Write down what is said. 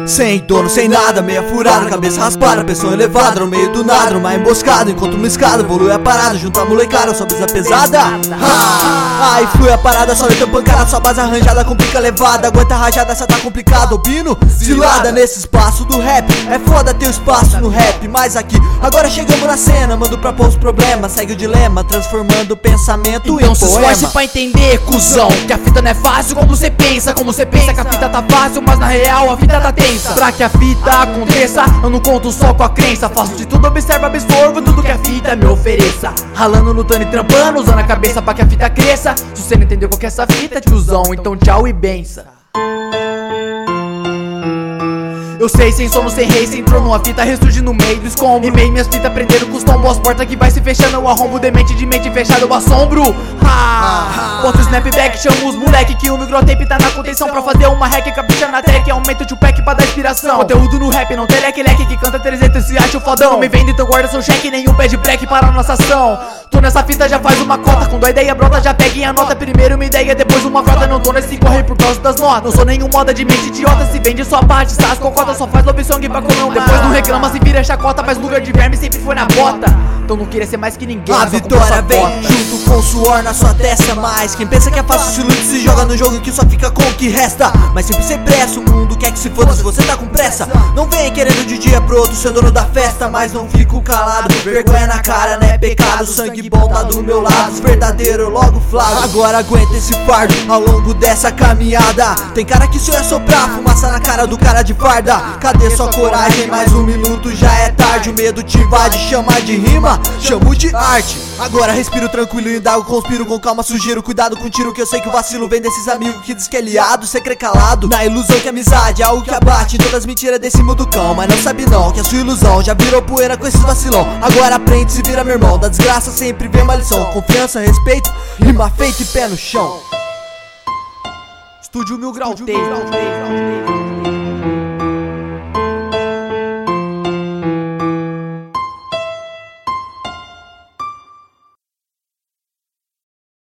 Sem dono, sem nada, meia furada, cabeça raspada, pressão elevada, no meio do nada, uma emboscada, enquanto uma escada, evolui a parada, junto a molecada, só brisa pesada. Aí flui a parada, só letra pancada, sua base arranjada, complica a levada, aguenta a rajada, essa tá complicado, Albino, cilada nesse espaço do rap, é foda ter o espaço no rap, mas aqui, agora chegamos na cena, mando pra pôr os problemas, segue o dilema, transformando o pensamento em poema. Então se esforce pra entender, cuzão, que a fita não é fácil como você pensa que a fita tá fácil, mas na real a fita tá tensa. Pra que a fita aconteça, eu não conto só com a crença, faço de tudo, observo, absorvo tudo que a fita me ofereça. Ralando, lutando e trampando, usando a cabeça pra que a fita cresça. Se você não entendeu qual que é essa fita, tiozão, então tchau e benção. Eu sei, sem sono, sem rei, sem trono, a fita ressurge no meio do escombro. Rimei minhas fitas, prenderam com os tombos, as portas que vai se fechando, eu arrombo demente de mente fechada, eu assombro. Bota o snapback, chamo os moleque que o microtape tá na contenção pra fazer uma hack, capricha na tech, aumenta o two-pack pra dar inspiração. Conteúdo no rap, não tem leque que canta 300 e acha o fodão. Não me vende, então guarda seu cheque, nenhum pé de break para a nossa ação. Tô nessa fita, já faz uma cota, quando a ideia brota já pega em anota. Primeiro uma ideia, depois uma frota, não tô nesse corre por causa das notas. Não sou nenhum moda de mente idiota, se vende sua parte, sas cocota, só faz love song pra colão. Depois não reclama se vira chacota, mas lugar de verme sempre foi na bota. Então não queria ser mais que ninguém. A vitória vem junto com o suor na sua testa, mas quem pensa que é fácil se ilude, se joga no jogo que só fica com o que resta. Mas sempre sem pressa, o mundo quer que se foda se você tá com pressa. Não vem querendo de dia pro outro ser dono da festa, mas não fico calado, vergonha na cara não é pecado. Sangue bom tá do meu lado, verdadeiro logo flago. Agora aguenta esse fardo ao longo dessa caminhada. Tem cara que se eu soprar, fumaça na cara do cara de farda. Cadê sua coragem? Mais um minuto já é tarde. O medo te invade, chama de rima, chamo de arte. Agora respiro tranquilo e indago, conspiro com calma, sugiro cuidado com tiro, que eu sei que o vacilo vem desses amigos que diz que é liado, cê crê calado na ilusão que a amizade é algo que abate todas as mentiras desse mundo cão. Mas não sabe não que a sua ilusão já virou poeira com esses vacilão. Agora aprende, se vira meu irmão, da desgraça sempre vem uma lição. Confiança, respeito, rima feita e pé no chão. Estúdio Mil Grau.